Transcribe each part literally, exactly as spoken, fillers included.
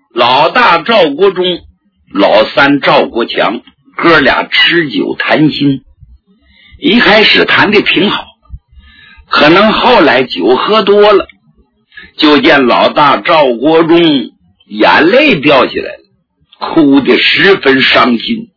老大赵国忠，老三赵国强，哥俩吃酒谈心。一开始谈得挺好，可能后来酒喝多了，就见老大赵国忠眼泪掉下来了，哭得十分伤心。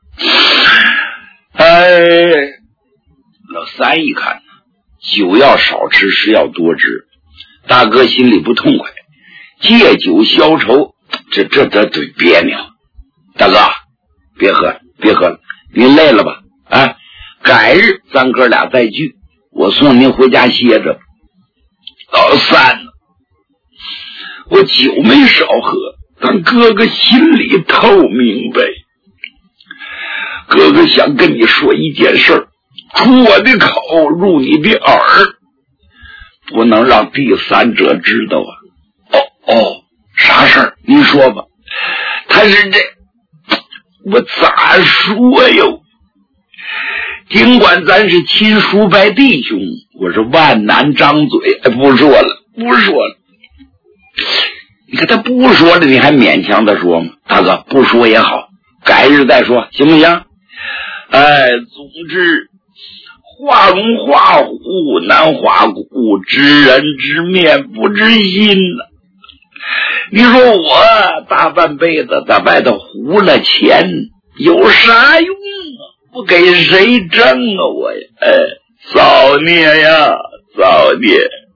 哎，老三一看，酒要少吃，食要多吃，大哥心里不痛快，借酒消愁，这这这这别扭。大哥，别喝，别喝了，您累了吧？啊，改日咱哥俩再聚，我送您回家歇着。老三，我酒没少喝，但哥哥心里透明白。哥哥想跟你说一件事儿，出我的口入你的耳，不能让第三者知道啊。哦哦，啥事儿？您说吧。他是这，我咋说哟？尽管咱是亲叔伯弟兄，我是万难张嘴，哎，不说了，不说了。你看他不说了，你还勉强的说吗？大哥，不说也好，改日再说，行不行？哎，总之，画龙画虎难画骨，知人知面不知心呐、啊。你说我大半辈子在外头糊了钱，有啥用啊？不给谁挣啊我呀？哎，造孽呀，造孽！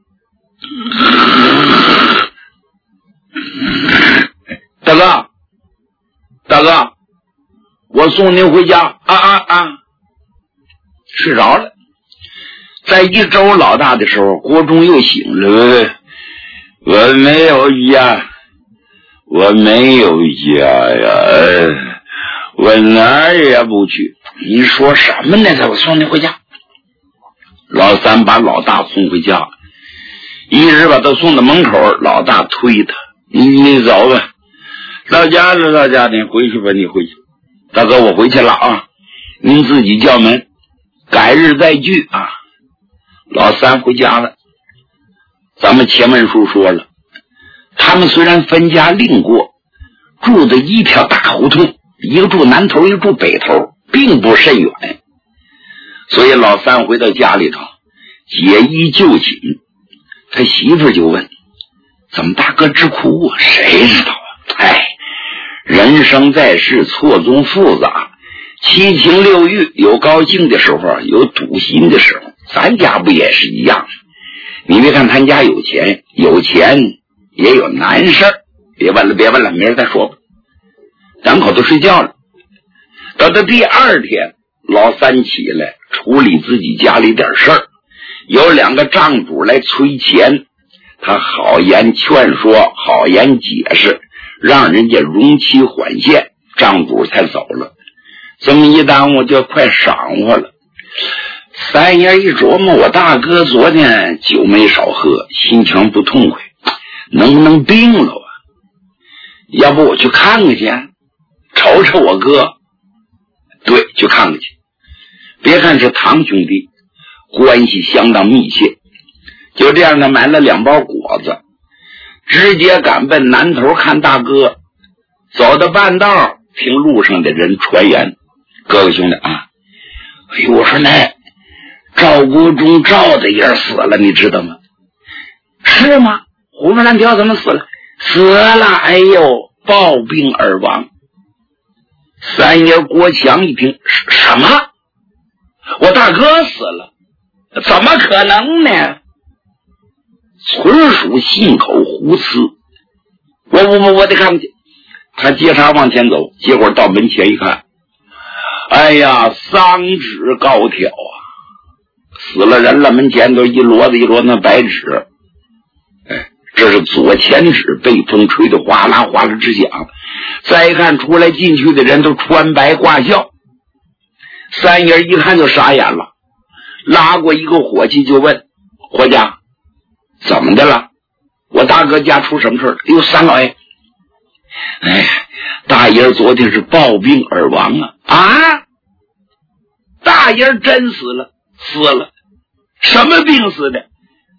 大哥，大哥，我送您回家啊啊啊！睡着了。在一周老大的时候，国忠又醒了。我没有家，我没有家呀，我哪儿也不去。你说什么呢？我送你回家。老三把老大送回家，一直把他送到门口，老大推他：“你你走吧，到家了，到家你回去吧，你回去。大哥，我回去了啊，您自己叫门，改日再聚啊。”老三回家了。咱们前文书说了，他们虽然分家另过，住的一条大胡同，一个住南头，一个住北头，并不甚远。所以老三回到家里头解衣就寝，他媳妇就问：“怎么大哥直哭啊？”谁知道啊？哎，人生在世错综复杂，七情六欲，有高兴的时候，有堵心的时候，咱家不也是一样？你别看他家有钱，有钱也有难事儿。别问了，别问了，明儿再说吧。两口子睡觉了。到了第二天，老三起来处理自己家里点事儿，有两个账主来催钱，他好言劝说，好言解释，让人家容期缓限，账主才走了。这么一耽误就快晌午了。三爷一琢磨，我大哥昨天酒没少喝，心情不痛快，能不能病了啊？要不我去看看去，瞅瞅我哥。对，去看看去。别看是堂兄弟，关系相当密切。就这样呢，买了两包果子，直接赶奔南头看大哥。走到半道，听路上的人传言：“哥哥兄弟啊，哎呦，我说那赵国忠赵大爷死了，你知道吗？”“是吗？胡说乱条，怎么死了？”“死了，哎呦，暴病而亡。”三爷国强一听：“什么？我大哥死了？怎么可能呢？”纯属信口胡词。我我我我得看去。他接茬往前走，结果到门前一看，哎呀，丧纸高挑啊！死了人了，门前都一摞子一摞那白纸。哎，这是左前纸被风吹得哗啦哗啦直响。再一看出来进去的人都穿白挂孝。三爷一看就傻眼了，拉过一个伙计就问：“伙家，怎么的了？我大哥家出什么事了？”“哟，三老爷，哎，大爷昨天是暴病而亡啊！”“啊，大爷真死了？”“死了。”“什么病死的？”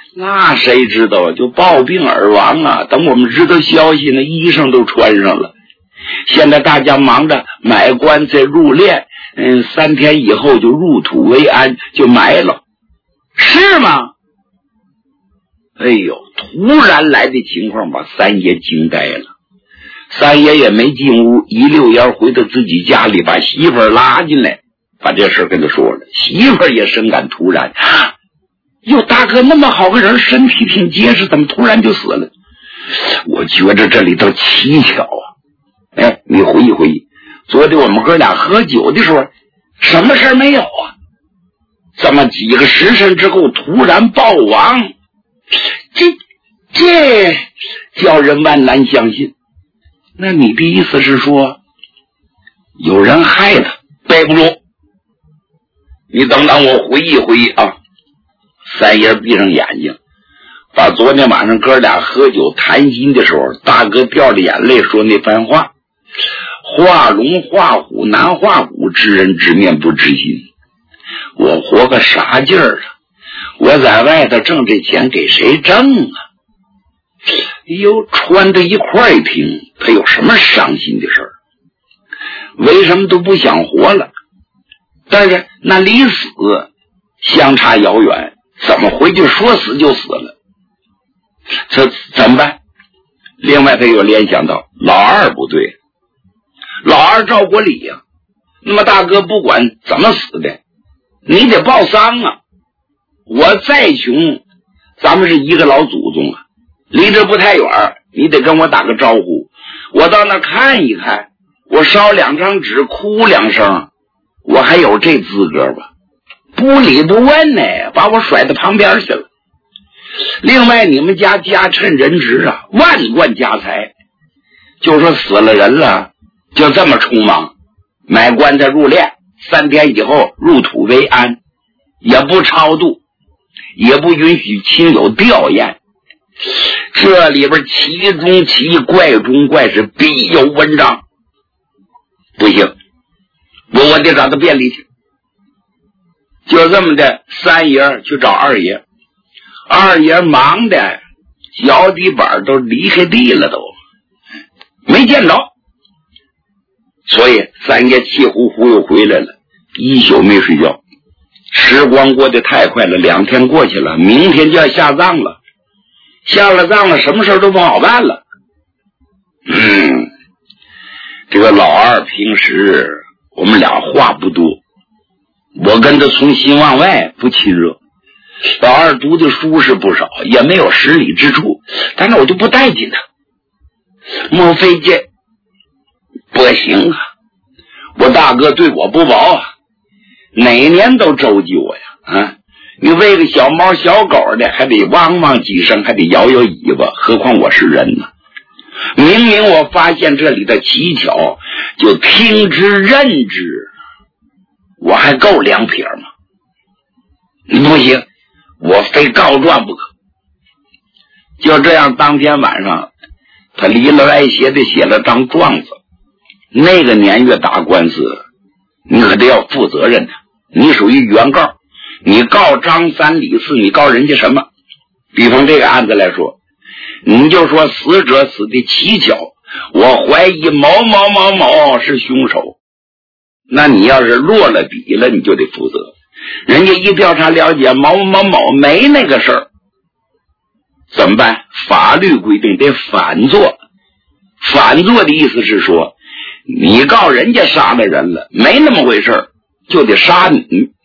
那谁知道，就暴病而亡啊！等我们知道消息呢，医生都穿上了。现在大家忙着买棺材入殓，嗯，三天以后就入土为安，就埋了，是吗？哎呦，突然来的情况把三爷惊呆了。三爷也没进屋，一溜烟回到自己家里，把媳妇儿拉进来，把这事跟他说了。媳妇儿也深感突然，哟，大哥那么好个人，身体挺结实，怎么突然就死了？我觉着这里头蹊跷啊！哎，你回忆回忆，昨天我们哥俩喝酒的时候，什么事没有啊？这么几个时辰之后突然暴亡，这这叫人万难相信。那你的意思是说，有人害他？背不住，你等等我回忆回忆啊！三爷闭上眼睛，把昨天晚上哥俩喝酒谈心的时候，大哥掉着眼泪说那番话：画龙画虎难画骨，知人知面不知心。我活个啥劲儿啊？我在外头挣这钱给谁挣啊？哎呦，穿在一块一听，他有什么伤心的事儿？为什么都不想活了？但是那离死相差遥远，怎么回去说死就死了？这怎么办？另外他又联想到老二不对，老二赵国礼呀、啊，那么大哥不管怎么死的，你得报丧啊！我再穷，咱们是一个老祖宗啊，离这不太远，你得跟我打个招呼，我到那看一看，我烧两张纸哭两声，我还有这资格吧？不理不问呢，把我甩到旁边去了。另外你们家家趁人直啊，万贯家财，就说死了人了，就这么匆忙买棺材入殓，三天以后入土为安，也不超度，也不允许亲友吊唁。这里边奇中奇，怪中怪，是必有文章。不行，我我得找他便利去。就这么的，三爷去找二爷，二爷忙的脚底板都离开地了，都没见着，所以三爷气呼呼又回来了，一宿没睡觉。时光过得太快了，两天过去了，明天就要下葬了，下了葬了，什么事都不好办了。嗯，这个老二平时我们俩话不多，我跟他从心往外不亲热。老二读的书是不少，也没有失礼之处，但是我就不待见他。莫非这不行啊？我大哥对我不薄啊，哪年都周济我呀！啊，你喂个小猫小狗的，还得汪汪几声，还得摇摇尾巴，何况我是人呢？明明我发现这里的蹊跷，就听之任之，我还够两撇吗？不行，我非告状不可。就这样，当天晚上他离了歪斜的写了张状子。那个年月打官司，你可得要负责任的，你属于原告，你告张三李四，你告人家什么？比方这个案子来说，你就说死者死的蹊跷，我怀疑某某某某是凶手，那你要是落了笔了，你就得负责。人家一调查了解某某某没那个事儿，怎么办？法律规定得反做。反做的意思是说，你告人家杀了人了，没那么回事，就得杀你。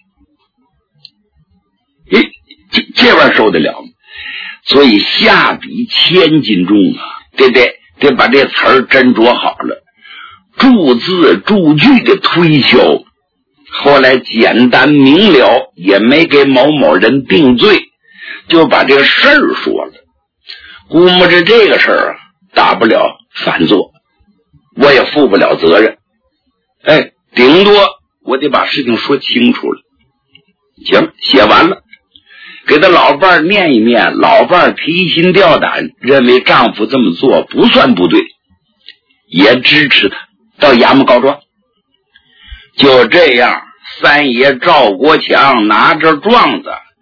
诶，这这玩意儿受得了吗？所以下笔千斤重啊，对不对？得把这词儿斟酌好了，注字注句的推敲。后来简单明了，也没给某某人定罪，就把这个事儿说了。估摸着这个事儿啊，大不了反做，我也负不了责任。哎，顶多我得把事情说清楚了。行，写完了，给他老伴儿念一念，老伴儿提心吊胆，认为丈夫这么做不算不对，也支持他到衙门告状。就这样，三爷赵国强拿着状子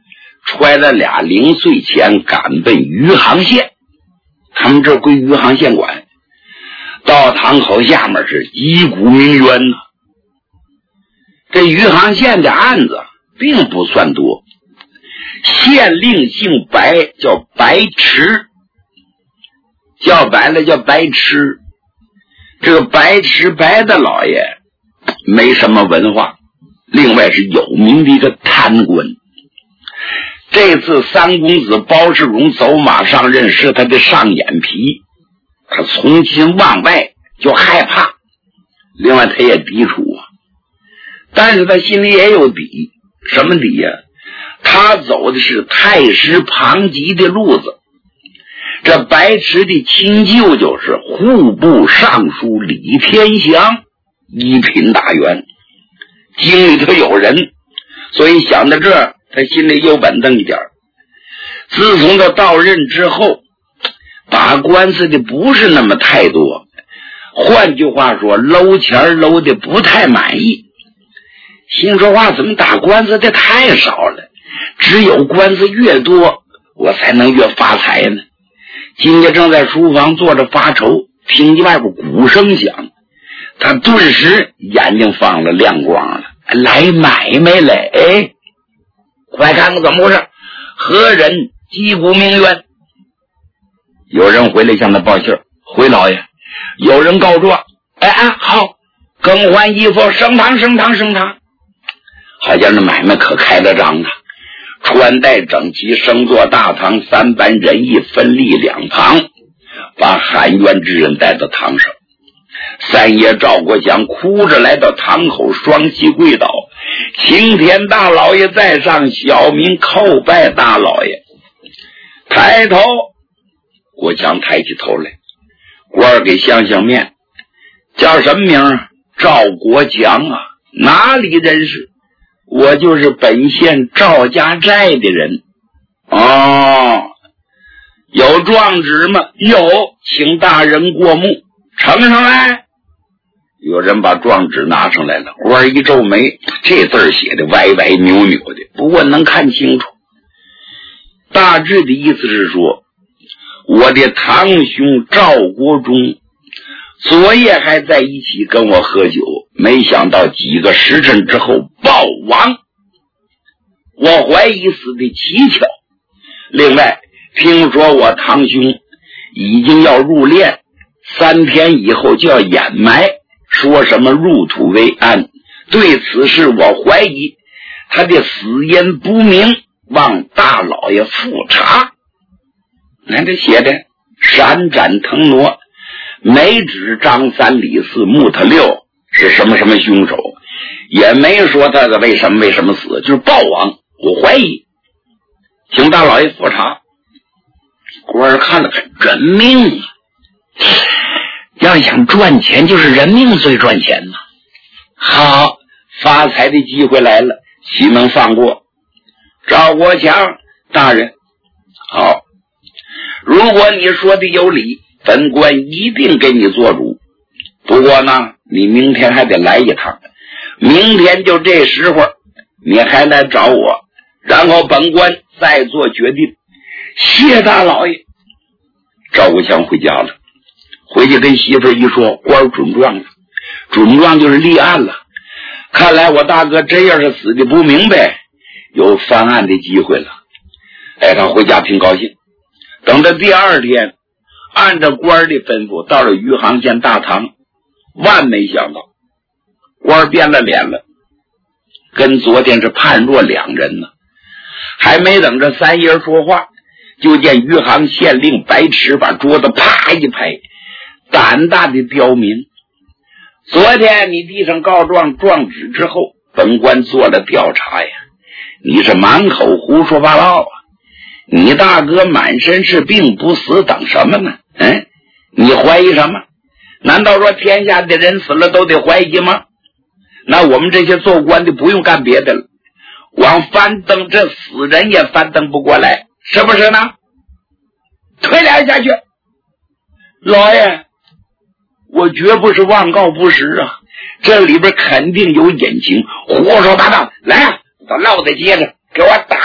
揣了俩零碎钱赶奔余杭县，他们这归余杭县管。到堂口下面是击鼓鸣冤呢。这余杭县的案子并不算多，县令姓白，叫白痴，叫白了叫白痴。这个白痴白的老爷没什么文化，另外是有名的一个贪官。这次三公子包世荣走马上任是他的上眼皮，他从心往外就害怕，另外他也抵触啊，但是他心里也有底。什么底呀、啊？他走的是太师庞吉的路子。这白池的亲舅舅是户部尚书李天祥，一品大员，经里头有人，所以想到这儿，他心里有稳当一点。自从他到任之后，打官司的不是那么太多，换句话说，搂钱搂的不太满意。心说话，怎么打官司的太少了？只有官司越多，我才能越发财呢。今天正在书房坐着发愁，听见外边鼓声响，他顿时眼睛放了亮光了。来买卖了，哎，快看看怎么回事？何人击鼓鸣冤？有人回来向他报信，回老爷，有人告状。哎哎，好，更换衣服，升堂升堂升堂。好像这买卖可开了张了。穿戴整齐，升坐大堂，三班人役分立两旁，把含冤之人带到堂上。三爷赵国祥哭着来到堂口，双膝跪倒，青天大老爷在上，小民叩拜大老爷。抬头，国强抬起头来，官儿给相相面，叫什么名啊？赵国强啊，哪里人士？我就是本县赵家寨的人。哦，有状纸吗？有，请大人过目，呈上来。有人把状纸拿上来了，官儿一皱眉，这字儿写的歪歪扭扭的，不过能看清楚。大致的意思是说，我的堂兄赵国忠昨夜还在一起跟我喝酒，没想到几个时辰之后暴亡，我怀疑死的蹊跷。另外听说我堂兄已经要入殓，三天以后就要掩埋，说什么入土为安。对此事我怀疑他的死因不明，望大老爷复查。那这写的闪展腾挪，没指张三李四木他六是什么什么凶手，也没说他的为什么为什么死，就是暴亡，我怀疑，请大老爷复查。官儿看了看，人命啊，要想赚钱，就是人命最赚钱呐。好，发财的机会来了，岂能放过？赵国强大人，好，如果你说的有理，本官一定给你做主。不过呢，你明天还得来一趟，明天就这时候你还来找我，然后本官再做决定。谢大老爷。赵国强回家了，回去跟媳妇一说，官准状了，准状就是立案了。看来我大哥真要是死的不明白，有翻案的机会了。哎，他回家挺高兴。等到第二天，按照官的吩咐到了余杭县大堂，万没想到官变了脸了，跟昨天是判若两人呢。还没等着三爷说话，就见余杭县令白痴把桌子啪一拍，胆大的刁民，昨天你递上告状状纸之后，本官做了调查呀，你是满口胡说八道啊！你大哥满身是病不死等什么呢？嗯，你怀疑什么？难道说天下的人死了都得怀疑吗？那我们这些做官的不用干别的了，光翻登这死人也翻登不过来，是不是呢？推两下去。老爷，我绝不是妄告不实啊，这里边肯定有隐情，胡说八道。来啊，把烙子接着给我打，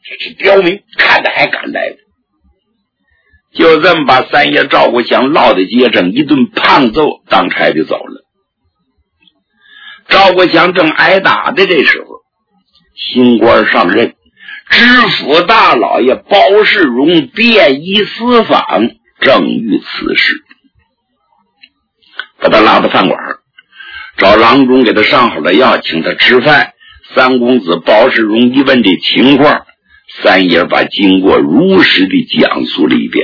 这刁民看着还敢来。就这么把三爷赵国强落在街上，一顿胖揍，当差就走了。赵国强正挨打的这时候，新官上任，知府大老爷包世荣便衣私访，正遇此事，把他拉到饭馆，找郎中给他上好了药，请他吃饭。三公子包世荣一问这情况，三爷把经过如实的讲述了一遍。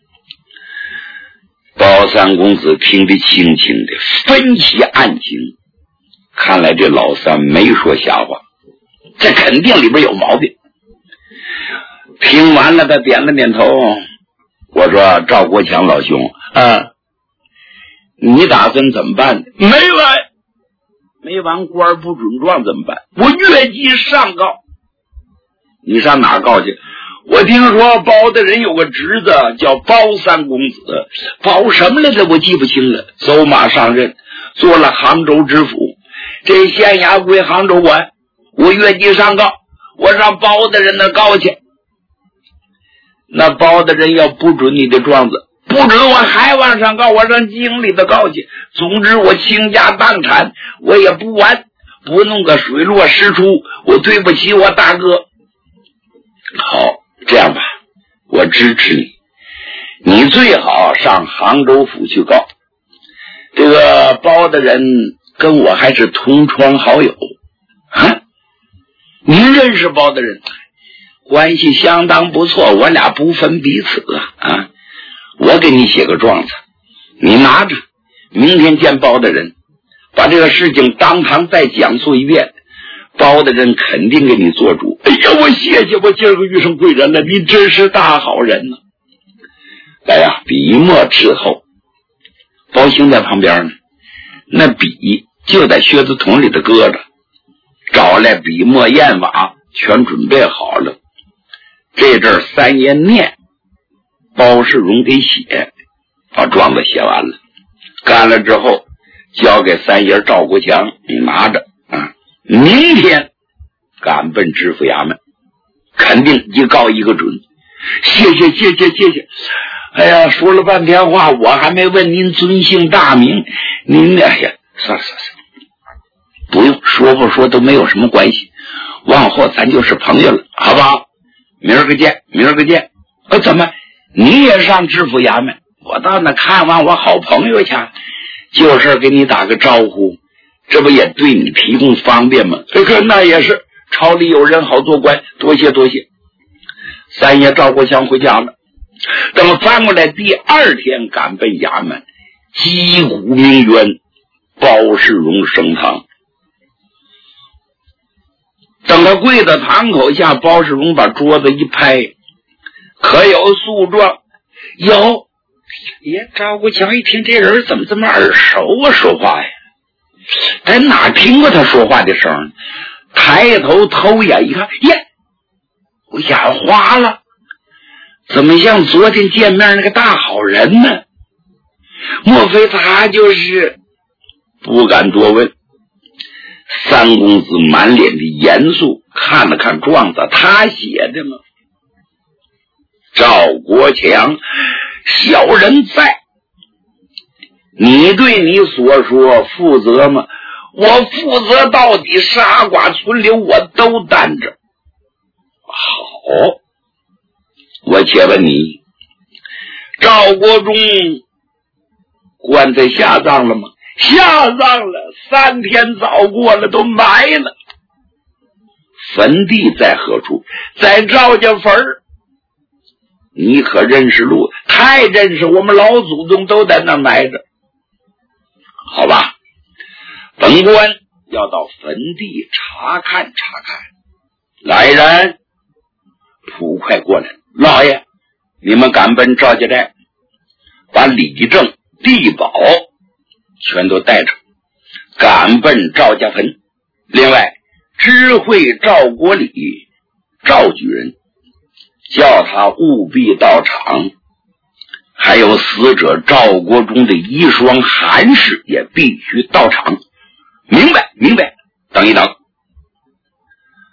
包三公子听得轻轻的，分析案情，看来这老三没说瞎话，这肯定里边有毛病。听完了，他点了点头。我说赵国强老兄啊，你打算怎么办？没完没完，官不准状怎么办？我越级上告。你上哪告去？我听说包大人有个侄子叫包三公子，包什么来着我记不清了，走马上任，做了杭州知府，这县衙归杭州管，我越级上告，我上包大人那告去。那包大人要不准你的状子，不准我还往上告，我上京里的告去。总之我倾家荡产我也不完，不弄个水落石出，我对不起我大哥。好，这样吧，我支持你，你最好上杭州府去告。这个包大人跟我还是同窗好友啊，您认识包大人？关系相当不错，我俩不分彼此啊啊！我给你写个状子，你拿着，明天见包大人，把这个事情当堂再讲述一遍，包大人肯定给你做主。哎呀，我谢谢，我今儿个遇上贵人了，你真是大好人呢。来呀，笔墨伺候。包兴在旁边呢，那笔就在靴子筒里头搁着，找来笔墨砚瓦全准备好了。这阵儿三爷念，包世荣给写，把状子写完了，干了之后交给三爷赵国强，你拿着啊，明天赶奔知府衙门，肯定一告一个准。谢谢谢谢谢谢。哎呀，说了半天话，我还没问您尊姓大名，您哎呀，算了算了，不用说不说都没有什么关系，往后咱就是朋友了，好不好？明儿个见，明儿个见。呃，怎么你也上知府衙门？我到那看望我好朋友去，就是给你打个招呼，这不也对你提供方便吗？这个那也是，朝里有人好做官，多谢多谢。三爷赵国强回家了，等翻过来第二天赶奔衙门，击鼓鸣冤，包世荣升堂。等他跪在堂口下，包世荣把桌子一拍，可有诉状？有。耶，赵国强一听，这人怎么这么耳熟啊？说话呀，在哪听过他说话的声？抬头偷眼一看，耶，我眼花了，怎么像昨天见面那个大好人呢？莫非他就是？不敢多问。三公子满脸的严肃，看了看状子，他写的吗？赵国强，小人在，你对你所说负责吗？我负责到底，杀剐存留我都担着。好，我且问你，赵国忠棺材下葬了吗？下葬了，三天早过了，都埋了。坟地在何处？在赵家坟儿。你可认识路？太认识，我们老祖宗都在那埋着。好吧，本官要到坟地查看查看。来人，捕快过来！老爷，你们赶奔赵家寨，把李正、地保全都带着，赶奔赵家坟。另外，知会赵国礼、赵举人，叫他务必到场。还有死者赵国忠的遗孀韩氏也必须到场。明白，明白。等一等。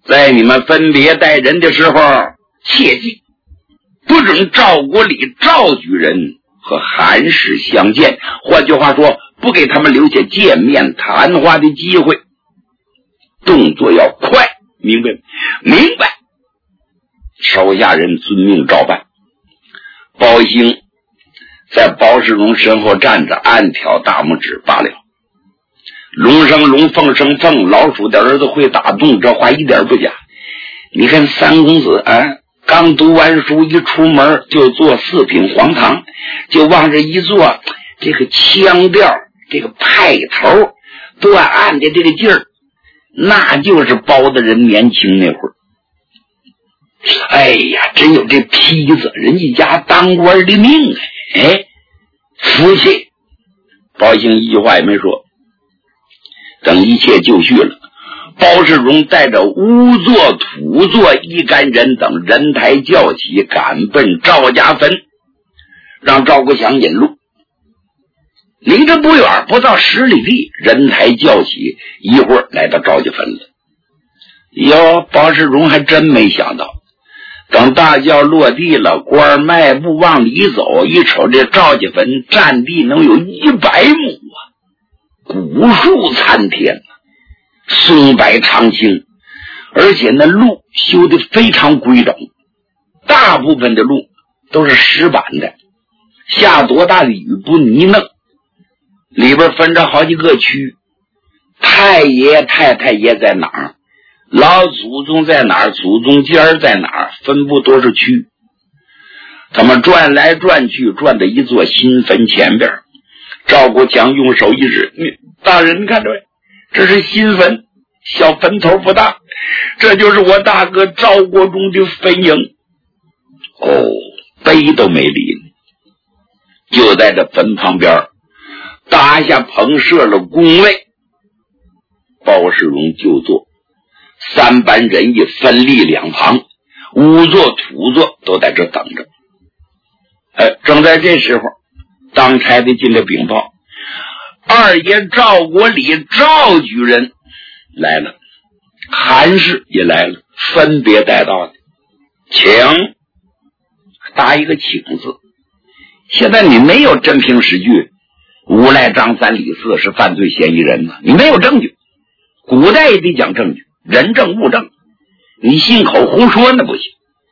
在你们分别待人的时候，切记不准赵国里赵举人和韩氏相见，换句话说，不给他们留下见面谈话的机会，动作要快，明白？明白。手下人遵命照办。包兴在包世荣身后站着，暗挑大拇指罢了。龙生龙，凤生凤，老鼠的儿子会打洞，这话一点不假。你看三公子啊，刚读完书一出门就做四品黄堂，就往这一坐，这个腔调，这个派头，断案的这个劲儿，那就是包大人年轻那会儿。哎呀，真有这坯子人一家当官的命啊！哎，服气。包兴一句话也没说。等一切就绪了，包世荣带着乌作、土作一干人等人抬轿起，赶奔赵家坟，让赵国祥引路。离着不远，不到十里地，人抬轿起，一会儿来到赵家坟了。哟，包世荣还真没想到，等大轿落地了，官迈步往里走，一瞅这赵家坟占地能有一百亩啊，古树参天，松柏长青，而且那路修得非常规整，大部分的路都是石板的，下多大的雨不泥泞。里边分着好几个区，太爷太太爷在哪儿，老祖宗在哪儿，祖宗尖在哪儿，分布多少区。他们转来转去，转到一座新坟前边，赵国强用手一指，大人你看这这是新坟，小坟头不大，这就是我大哥赵国忠的坟茔。哦，碑都没立，就在这坟旁边搭下棚设了工位，包世荣就坐，三班人一分立两旁，乌座土座都在这等着。哎，正在这时候，当差的进来禀报，二爷赵国里赵举人来了，韩氏也来了，分别带到的，请，答一个请字。现在你没有真凭实据，无赖张三李四是犯罪嫌疑人呢，你没有证据，古代也得讲证据，人证物证，你信口胡说那不行。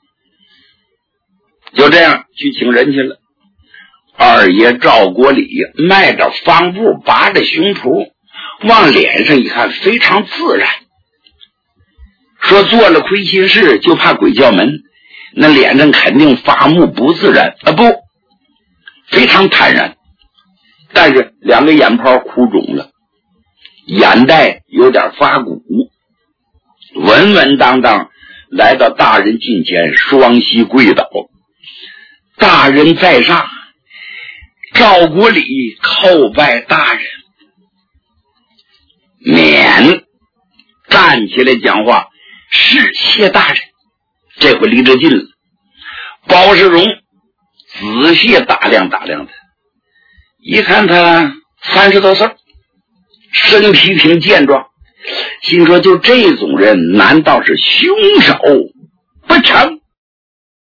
就这样去请人去了。二爷赵国礼迈着方步，拔着胸脯，往脸上一看非常自然，说做了亏心事就怕鬼叫门，那脸上肯定发木不自然啊，不，非常坦然，但是两个眼泡哭肿了，眼袋有点发鼓，稳稳当当来到大人近前，双膝跪倒，大人在上，赵国礼叩拜大人。免，站起来讲话，是谢大人。这回离着近了，包世荣仔细打量打量他，一看他三十多岁，身体挺健壮，心说就这种人难道是凶手不成？